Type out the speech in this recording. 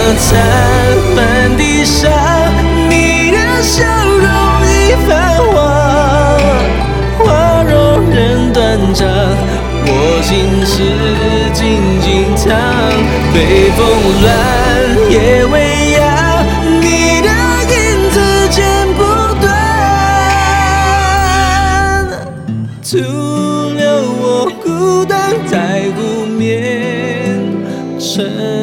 灿烂地上，你的笑容已泛黄，花容人断肠，我心事静静藏，北风乱，夜未央，你的影子剪不断，徒留我孤单在湖面。